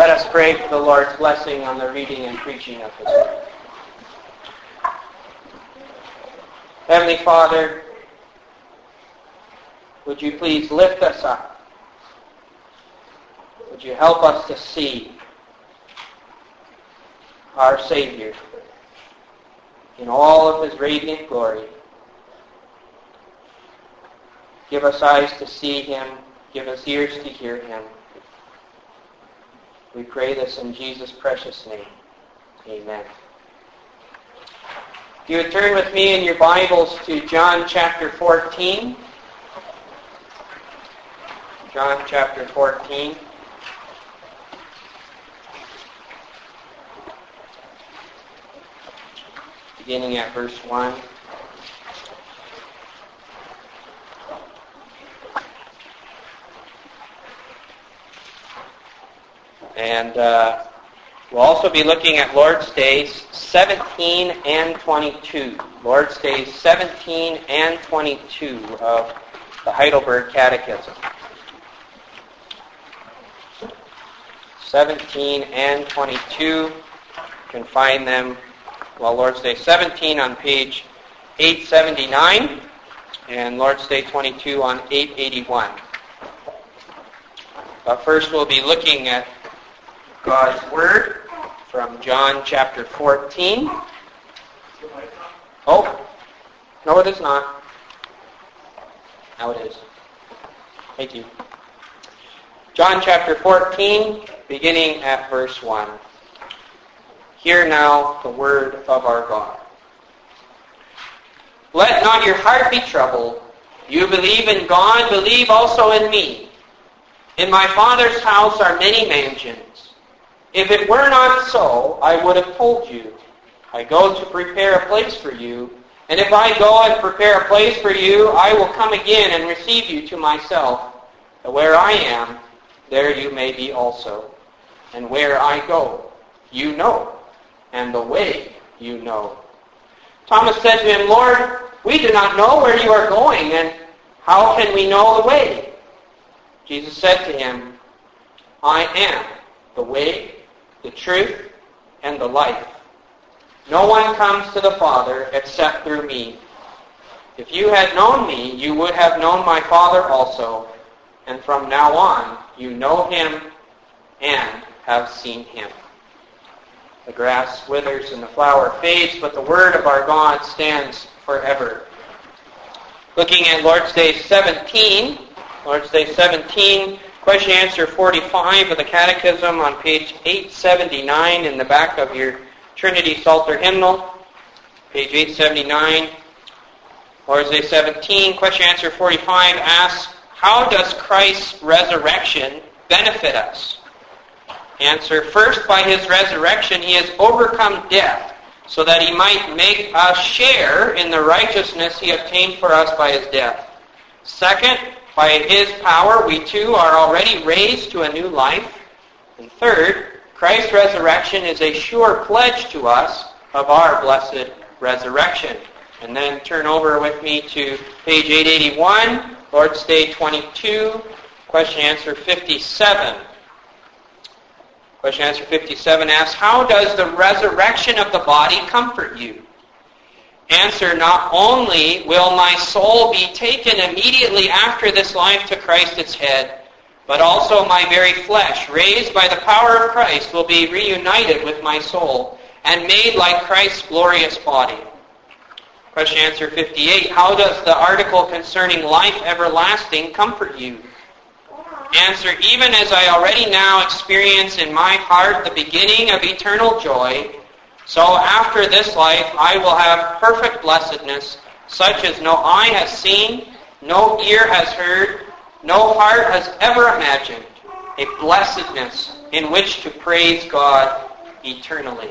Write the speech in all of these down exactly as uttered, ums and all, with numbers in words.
Let us pray for the Lord's blessing on the reading and preaching of His Word. Heavenly Father, would you please lift us up? Would you help us to see our Savior in all of His radiant glory? Give us eyes to see Him. Give us ears to hear Him. We pray this in Jesus' precious name. Amen. If you would turn with me in your Bibles to John chapter fourteen. John chapter fourteen. Beginning at verse one. And uh, we'll also be looking at Lord's Days seventeen and twenty-two. Lord's Days seventeen and twenty-two of the Heidelberg Catechism. seventeen and twenty-two. You can find them, well, Lord's Day seventeen on page eight seventy-nine and Lord's Day twenty-two on eight eighty-one. But first we'll be looking at God's Word from John chapter fourteen. Oh, no it is not. Now it is. Thank you. John chapter fourteen, beginning at verse one. Hear now the word of our God. Let not your heart be troubled. You believe in God, believe also in me. In my Father's house are many mansions. If it were not so, I would have told you. I go to prepare a place for you. And if I go and prepare a place for you, I will come again and receive you to myself. And where I am, there you may be also. And where I go, you know, and the way you know. Thomas said to him, Lord, we do not know where you are going, and how can we know the way? Jesus said to him, I am the way, the truth, and the life. No one comes to the Father except through me. If you had known me, you would have known my Father also. And from now on, you know him and have seen him. The grass withers and the flower fades, but the word of our God stands forever. Looking at Lord's Day seventeen, Lord's Day seventeen, question answer forty-five of the Catechism on page eight seventy-nine in the back of your Trinity Psalter hymnal. Page eight seventy-nine, Lord's Day seventeen, question answer forty-five asks, how does Christ's resurrection benefit us? Answer, first, by his resurrection he has overcome death, so that he might make us share in the righteousness he obtained for us by his death. Second, by his power we too are already raised to a new life. And third, Christ's resurrection is a sure pledge to us of our blessed resurrection. And then turn over with me to page eight eighty-one, Lord's Day twenty-two, question answer fifty-seven. Question answer fifty-seven asks, how does the resurrection of the body comfort you? Answer, not only will my soul be taken immediately after this life to Christ its head, but also my very flesh, raised by the power of Christ, will be reunited with my soul and made like Christ's glorious body. Question answer fifty-eight, how does the article concerning life everlasting comfort you? Answer, even as I already now experience in my heart the beginning of eternal joy, so after this life I will have perfect blessedness, such as no eye has seen, no ear has heard, no heart has ever imagined, a blessedness in which to praise God eternally.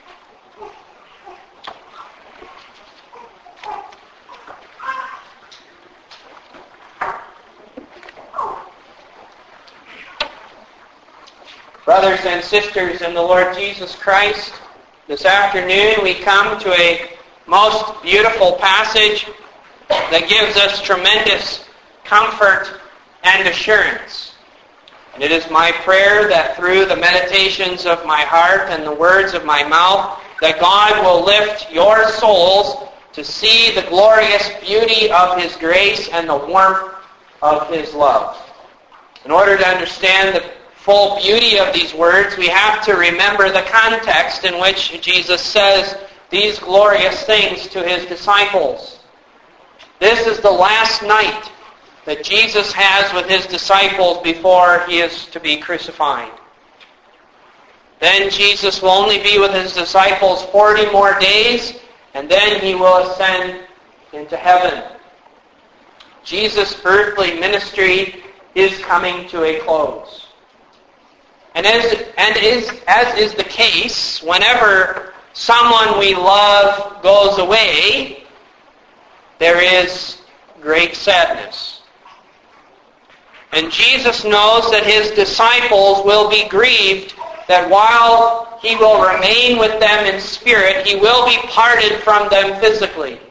Brothers and sisters in the Lord Jesus Christ, this afternoon we come to a most beautiful passage that gives us tremendous comfort and assurance. And it is my prayer that through the meditations of my heart and the words of my mouth, that God will lift your souls to see the glorious beauty of His grace and the warmth of His love. In order to understand the full beauty of these words, we have to remember the context in which Jesus says these glorious things to His disciples. This is the last night that Jesus has with His disciples before He is to be crucified. Then Jesus will only be with His disciples forty more days, and then He will ascend into heaven. Jesus' earthly ministry is coming to a close. And as, and is, as is the case, whenever someone we love goes away, there is great sadness. And Jesus knows that His disciples will be grieved, that while He will remain with them in spirit, He will be parted from them physically.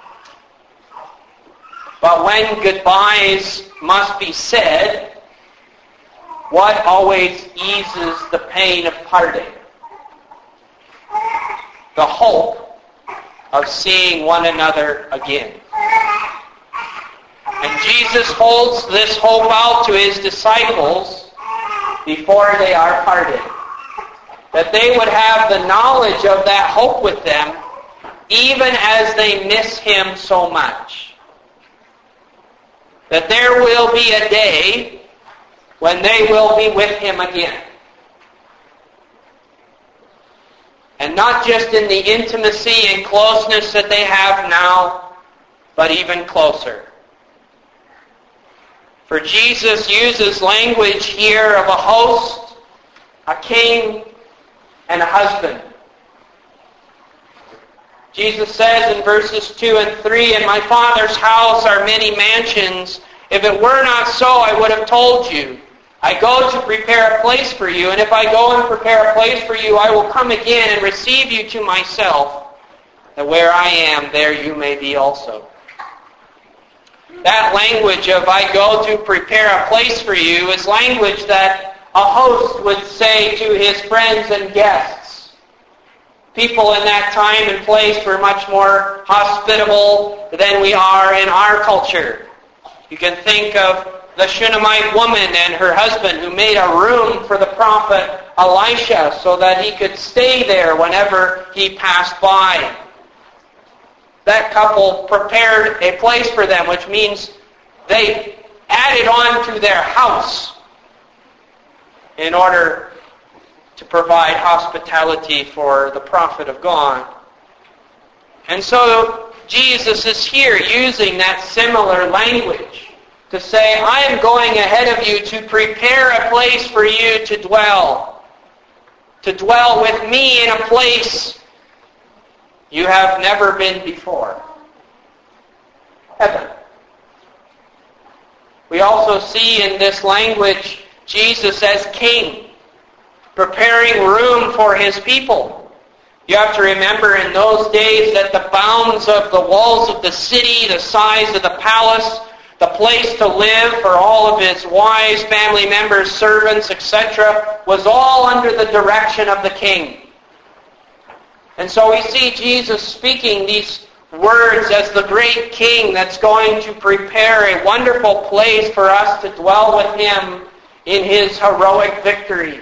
But when goodbyes must be said, what always eases the pain of parting? The hope of seeing one another again. And Jesus holds this hope out to His disciples before they are parted. That they would have the knowledge of that hope with them, even as they miss Him so much. That there will be a day when they will be with Him again. And not just in the intimacy and closeness that they have now, but even closer. For Jesus uses language here of a host, a king, and a husband. Jesus says in verses two and three, "In my Father's house are many mansions. If it were not so, I would have told you. I go to prepare a place for you, and if I go and prepare a place for you, I will come again and receive you to myself, that where I am, there you may be also." That language of "I go to prepare a place for you" is language that a host would say to his friends and guests. People in that time and place were much more hospitable than we are in our culture. You can think of the Shunammite woman and her husband who made a room for the prophet Elisha so that he could stay there whenever he passed by. That couple prepared a place for them, which means they added on to their house in order to provide hospitality for the prophet of God. And so Jesus is here using that similar language to say, I am going ahead of you to prepare a place for you to dwell. To dwell with me in a place you have never been before. Heaven. We also see in this language Jesus as king, preparing room for His people. You have to remember in those days that the bounds of the walls of the city, the size of the palace, the place to live for all of his wives, family members, servants, et cetera, was all under the direction of the king. And so we see Jesus speaking these words as the great king that's going to prepare a wonderful place for us to dwell with Him in His heroic victory.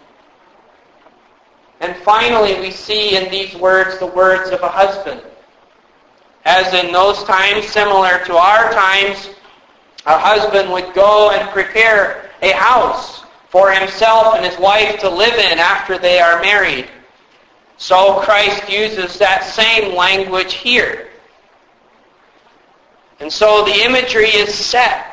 And finally, we see in these words the words of a husband. As in those times, similar to our times, a husband would go and prepare a house for himself and his wife to live in after they are married. So Christ uses that same language here. And so the imagery is set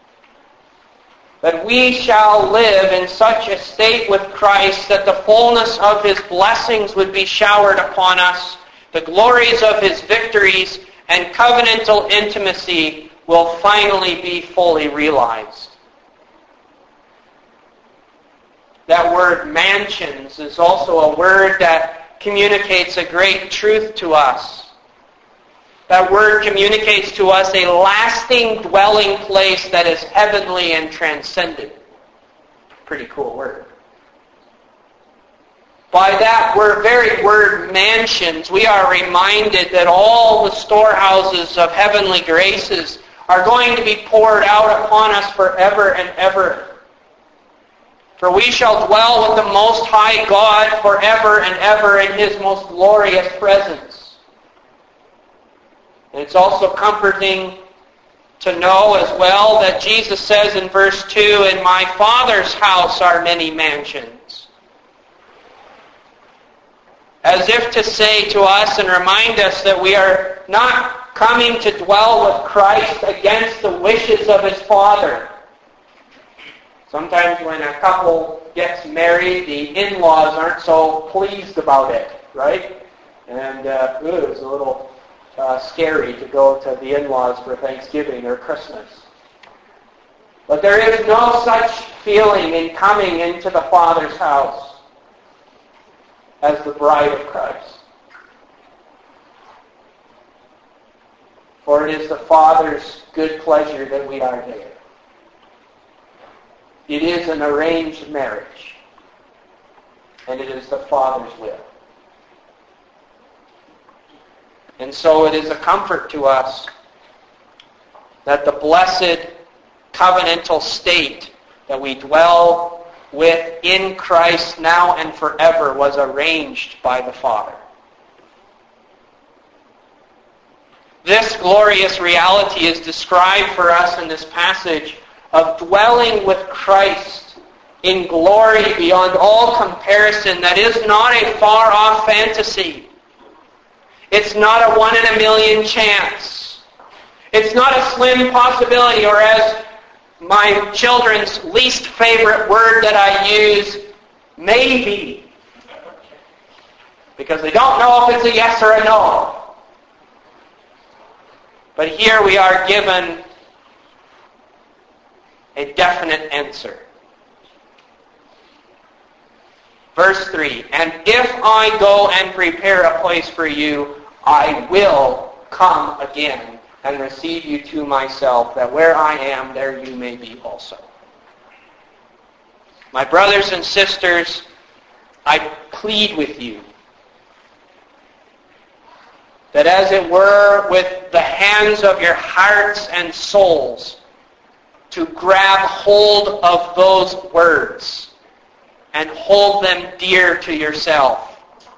that we shall live in such a state with Christ that the fullness of His blessings would be showered upon us, the glories of His victories and covenantal intimacy will finally be fully realized. That word mansions is also a word that communicates a great truth to us. That word communicates to us a lasting dwelling place that is heavenly and transcendent. pretty cool word. By that word, very word mansions, we are reminded that all the storehouses of heavenly graces are going to be poured out upon us forever and ever. For we shall dwell with the Most High God forever and ever in His most glorious presence. And it's also comforting to know as well that Jesus says in verse two, "In my Father's house are many mansions." As if to say to us and remind us that we are not coming to dwell with Christ against the wishes of His Father. Sometimes when a couple gets married, the in-laws aren't so pleased about it, right? And uh, ooh, it's a little uh, scary to go to the in-laws for Thanksgiving or Christmas. But there is no such feeling in coming into the Father's house as the bride of Christ. For it is the Father's good pleasure that we are there. It is an arranged marriage, and it is the Father's will. And so it is a comfort to us that the blessed covenantal state that we dwell with in Christ now and forever was arranged by the Father. This glorious reality is described for us in this passage of dwelling with Christ in glory beyond all comparison that is not a far-off fantasy. It's not a one in a million chance. It's not a slim possibility, or as my children's least favorite word that I use, maybe. Because they don't know if it's a yes or a no. But here we are given a definite answer. Verse three, "And if I go and prepare a place for you, I will come again and receive you to myself, that where I am, there you may be also." My brothers and sisters, I plead with you that as it were with the hands of your hearts and souls, to grab hold of those words and hold them dear to yourself.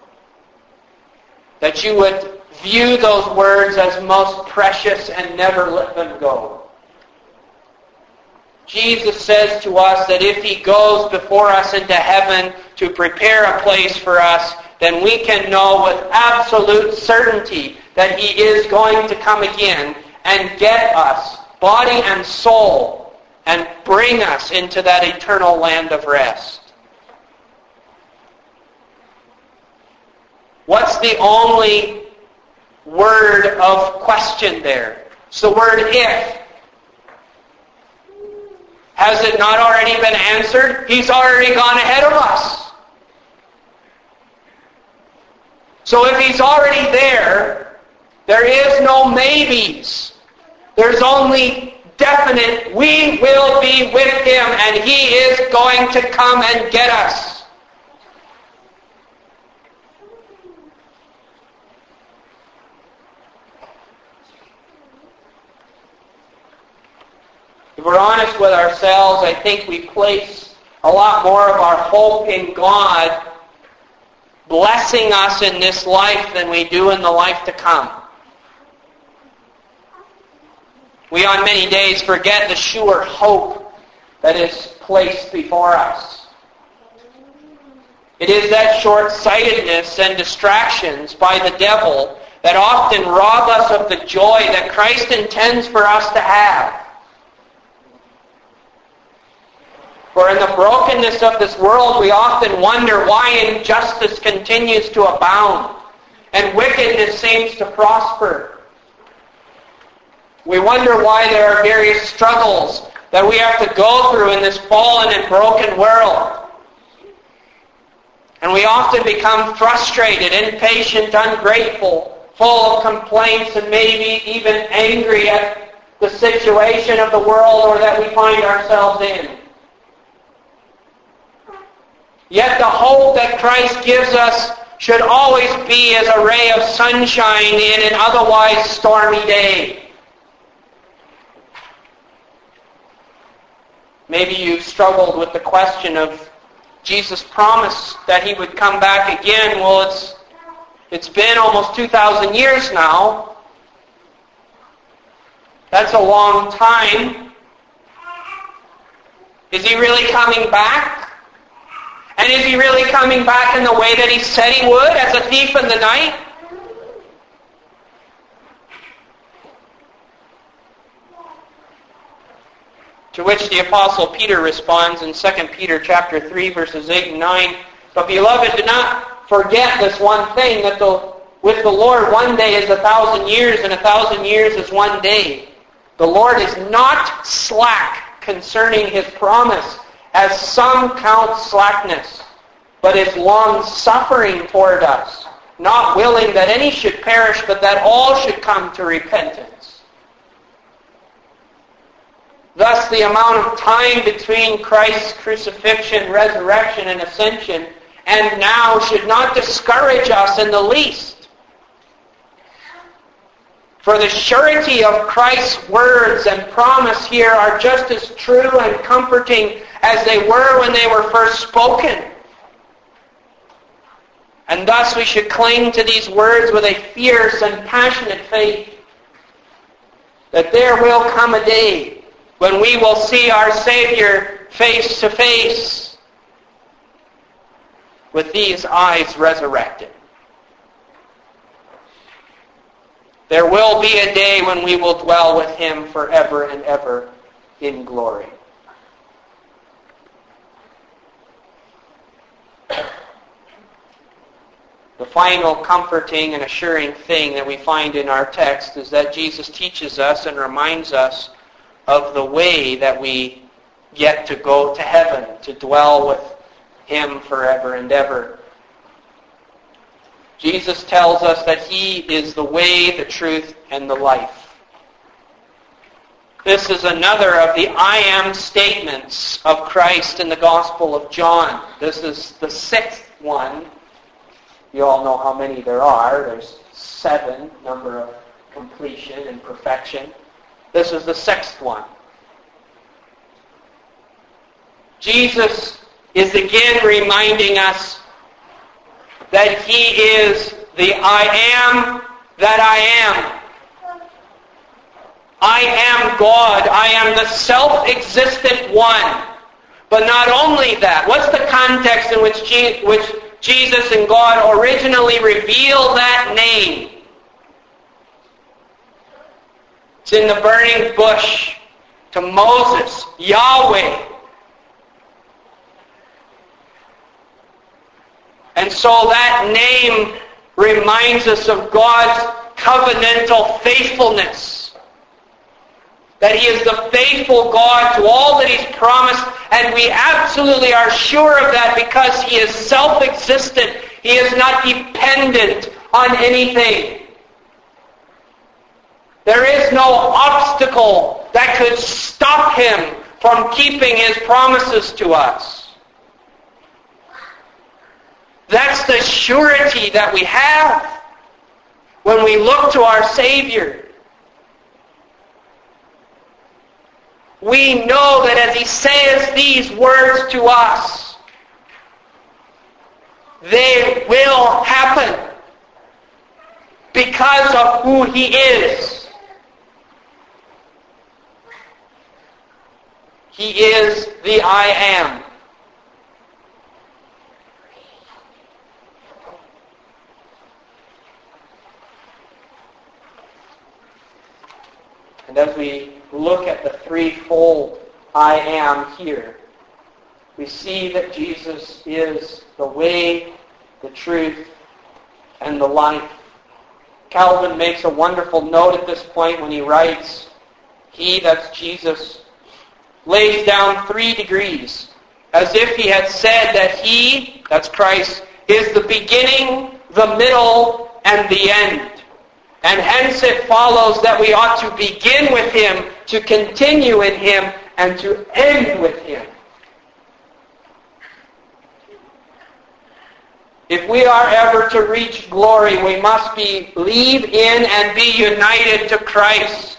That you would view those words as most precious and never let them go. Jesus says to us that if He goes before us into heaven to prepare a place for us, then we can know with absolute certainty that He is going to come again and get us, body and soul, and bring us into that eternal land of rest. What's the only word of question there? It's the word if. Has it not already been answered? He's already gone ahead of us. So if He's already there, there is no maybes. There's only definite, we will be with Him and He is going to come and get us. If we're honest with ourselves, I think we place a lot more of our hope in God blessing us in this life than we do in the life to come. We on many days forget the sure hope that is placed before us. It is that short-sightedness and distractions by the devil that often rob us of the joy that Christ intends for us to have. For in the brokenness of this world, we often wonder why injustice continues to abound and wickedness seems to prosper. We wonder why there are various struggles that we have to go through in this fallen and broken world. And we often become frustrated, impatient, ungrateful, full of complaints, and maybe even angry at the situation of the world or that we find ourselves in. Yet the hope that Christ gives us should always be as a ray of sunshine in an otherwise stormy day. Maybe you've struggled with the question of Jesus' promise that he would come back again. Well, it's it's been almost two thousand years now. That's a long time. Is he really coming back? And is he really coming back in the way that he said he would, as a thief in the night? To which the Apostle Peter responds in Second Peter chapter three, verses eight and nine, "But beloved, do not forget this one thing, that the, with the Lord one day is a thousand years, and a thousand years is one day. The Lord is not slack concerning his promise, as some count slackness, but is long-suffering toward us, not willing that any should perish, but that all should come to repentance." Thus, the amount of time between Christ's crucifixion, resurrection, and ascension, and now, should not discourage us in the least. For the surety of Christ's words and promise here are just as true and comforting as they were when they were first spoken. And thus we should cling to these words with a fierce and passionate faith, that there will come a day when we will see our Savior face to face with these eyes resurrected. There will be a day when we will dwell with him forever and ever in glory. The final comforting and assuring thing that we find in our text is that Jesus teaches us and reminds us of the way that we get to go to heaven, to dwell with him forever and ever. Jesus tells us that he is the way, the truth, and the life. This is another of the I am statements of Christ in the Gospel of John. This is the sixth one. You all know how many there are. There's seven, number of completion and perfection. This is the sixth one. Jesus is again reminding us that he is the I am that I am. I am God. I am the self-existent one. But not only that, what's the context in which Je- which Jesus and God originally reveal that name? It's in the burning bush to Moses, Yahweh. And so that name reminds us of God's covenantal faithfulness. That he is the faithful God to all that he's promised, and we absolutely are sure of that because he is self-existent. He is not dependent on anything. There is no obstacle that could stop him from keeping his promises to us. That's the surety that we have when we look to our Savior. We know that as he says these words to us, they will happen because of who he is. He is the I am. And as we look at the threefold I am here, we see that Jesus is the way, the truth, and the life. Calvin makes a wonderful note at this point when he writes, he, that's Jesus, lays down three degrees, as if he had said that he, that's Christ, is the beginning, the middle, and the end. And hence it follows that we ought to begin with him, to continue in him, and to end with him. If we are ever to reach glory, we must believe in and be united to Christ.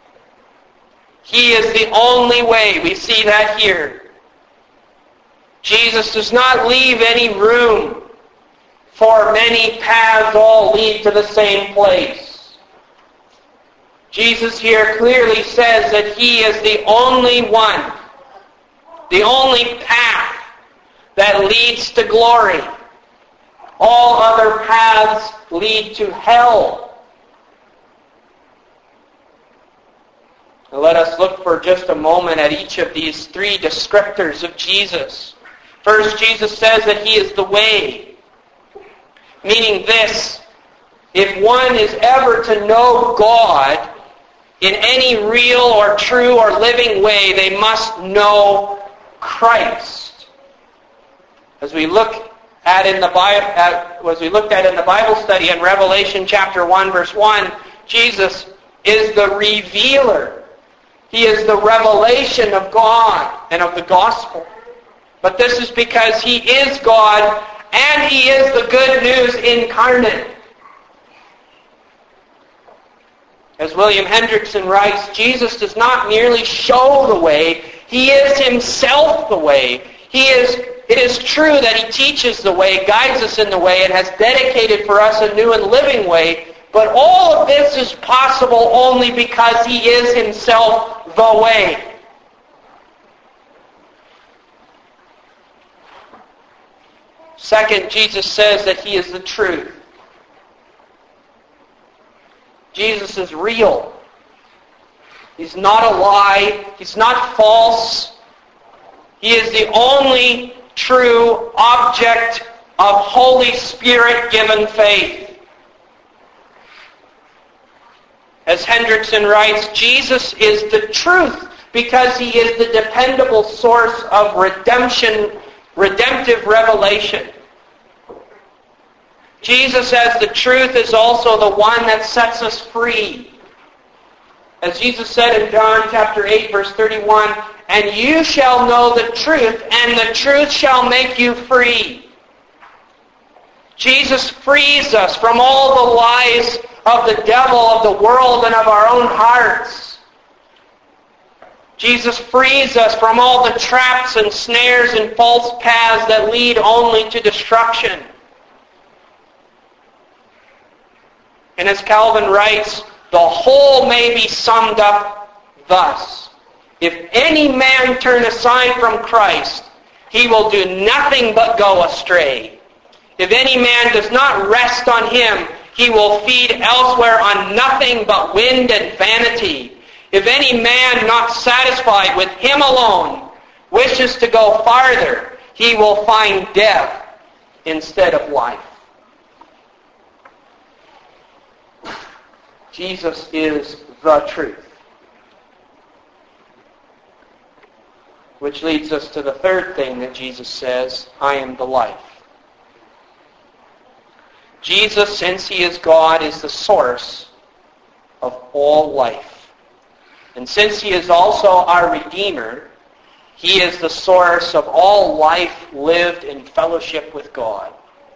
He is the only way. We see that here. Jesus does not leave any room for many paths all lead to the same place. Jesus here clearly says that He is the only one, the only path that leads to glory. All other paths lead to hell. Now let us look for just a moment at each of these three descriptors of Jesus. First, Jesus says that He is the way, meaning this: if one is ever to know God in any real or true or living way, they must know Christ. As we look at in the Bible, as we looked at in the Bible study in Revelation chapter one, verse one, Jesus is the revealer. He is the revelation of God and of the gospel. But this is because He is God and He is the good news incarnate. As William Hendrickson writes, Jesus does not merely show the way, He is Himself the way. He is, it is true that He teaches the way, guides us in the way, and has dedicated for us a new and living way, but all of this is possible only because He is Himself the way. Second, Jesus says that He is the truth. Jesus is real. He's not a lie. He's not false. He is the only true object of Holy Spirit-given faith. As Hendrickson writes, Jesus is the truth because He is the dependable source of redemption, redemptive revelation. Jesus as the truth is also the one that sets us free. As Jesus said in John chapter eight, verse thirty-one, "And you shall know the truth, and the truth shall make you free." Jesus frees us from all the lies of the devil, of the world, and of our own hearts. Jesus frees us from all the traps and snares and false paths that lead only to destruction. And as Calvin writes, the whole may be summed up thus: if any man turn aside from Christ, he will do nothing but go astray. If any man does not rest on Him, he will feed elsewhere on nothing but wind and vanity. If any man not satisfied with Him alone wishes to go farther, he will find death instead of life. Jesus is the truth. Which leads us to the third thing that Jesus says: I am the life. Jesus, since He is God, is the source of all life. And since He is also our Redeemer, He is the source of all life lived in fellowship with God.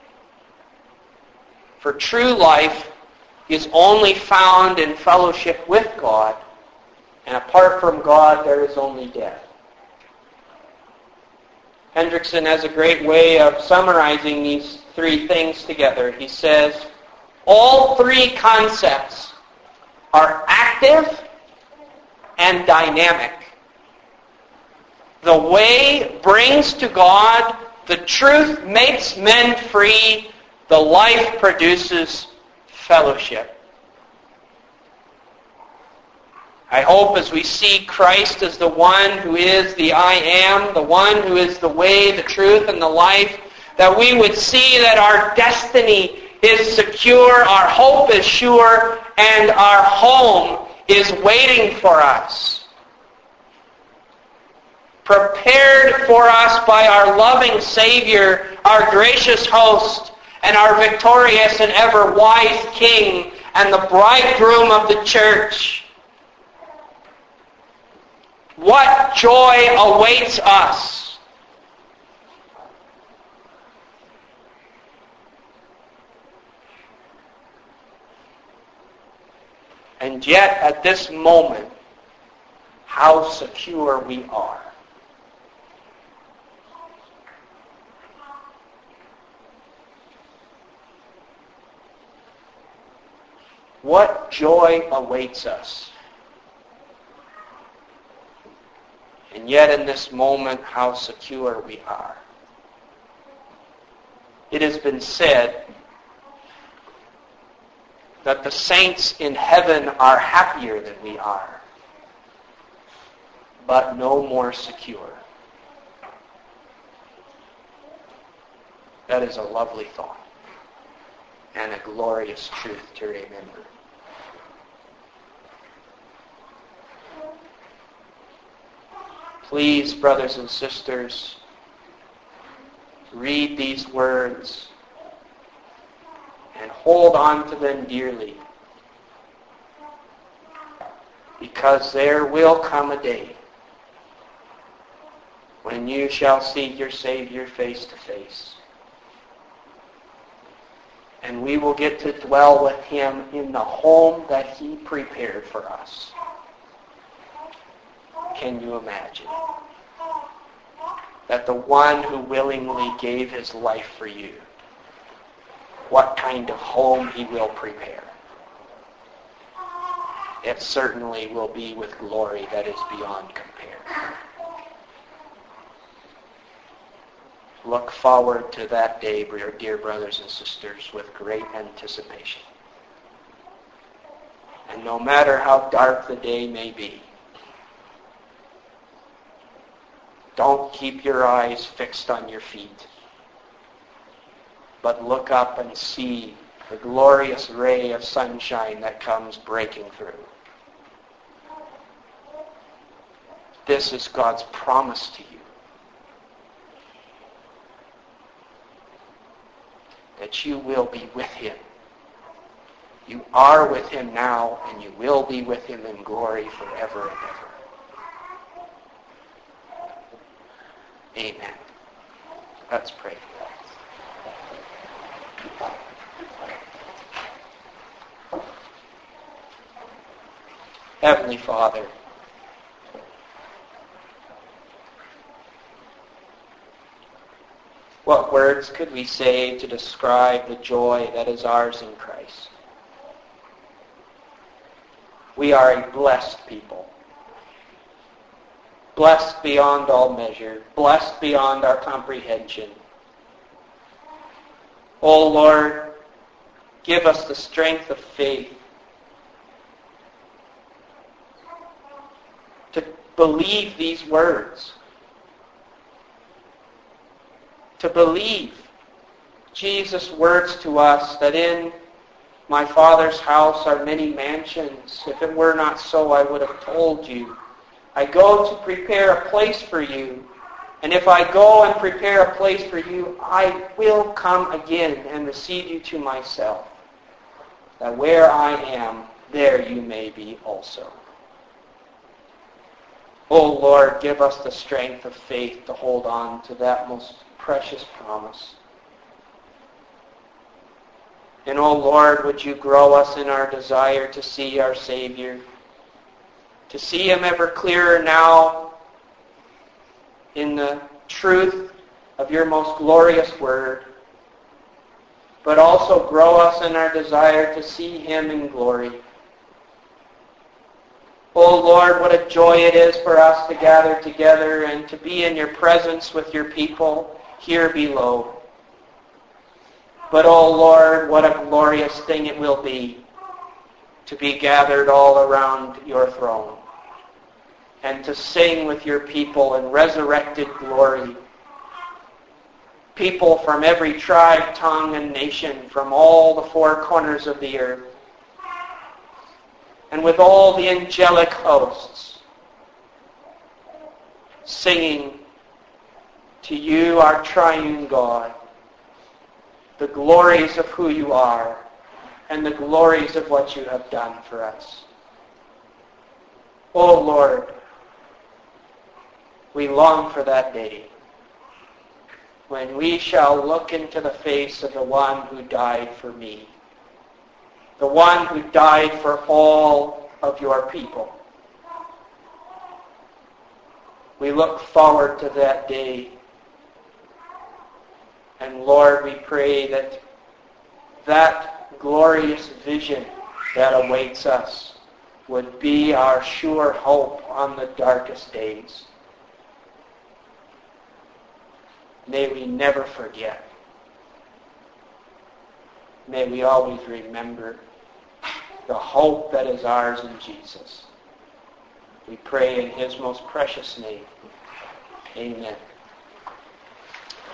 For true life is only found in fellowship with God, and apart from God there is only death. Hendrickson has a great way of summarizing these three things together. He says, all three concepts are active and dynamic. The way brings to God, the truth makes men free, the life produces fellowship. I hope as we see Christ as the one who is the I am, the one who is the way, the truth, and the life, that we would see that our destiny is secure, our hope is sure, and our home is waiting for us. Prepared for us by our loving Savior, our gracious host, and our victorious and ever wise King, and the bridegroom of the church. What joy awaits us! And yet, at this moment, how secure we are. What joy awaits us. And yet in this moment, how secure we are. It has been said that the saints in heaven are happier than we are, but no more secure. That is a lovely thought and a glorious truth to remember. Please, brothers and sisters, read these words and hold on to them dearly, because there will come a day when you shall see your Savior face to face. And we will get to dwell with him in the home that he prepared for us. Can you imagine? That the one who willingly gave his life for you, what kind of home he will prepare. It certainly will be with glory that is beyond compare. Look forward to that day, dear brothers and sisters, with great anticipation. And no matter how dark the day may be, don't keep your eyes fixed on your feet, but look up and see the glorious ray of sunshine that comes breaking through. This is God's promise to you, that you will be with him. You are with him now, and you will be with him in glory forever and ever. Amen. Let's pray. Heavenly Father, what words could we say to describe the joy that is ours in Christ? We are a blessed people. Blessed beyond all measure, blessed beyond our comprehension. O Lord, give us the strength of faith to believe these words, to believe Jesus' words to us that in my Father's house are many mansions. If it were not so, I would have told you. I go to prepare a place for you. And if I go and prepare a place for you, I will come again and receive you to myself, that where I am, there you may be also. O Lord, give us the strength of faith to hold on to that most precious promise. And O Lord, would you grow us in our desire to see our Savior, to see him ever clearer now in the truth of your most glorious word, but also grow us in our desire to see him in glory. Oh Lord, what a joy it is for us to gather together and to be in your presence with your people here below. But oh Lord, what a glorious thing it will be to be gathered all around your throne and to sing with your people in resurrected glory. People from every tribe, tongue, and nation, from all the four corners of the earth, and with all the angelic hosts, singing to you, our triune God, the glories of who you are and the glories of what you have done for us. Oh Lord, we long for that day when we shall look into the face of the one who died for me, the one who died for all of your people. We look forward to that day. And Lord, we pray that that glorious vision that awaits us would be our sure hope on the darkest days. May we never forget. May we always remember the hope that is ours in Jesus. We pray in his most precious name. Amen.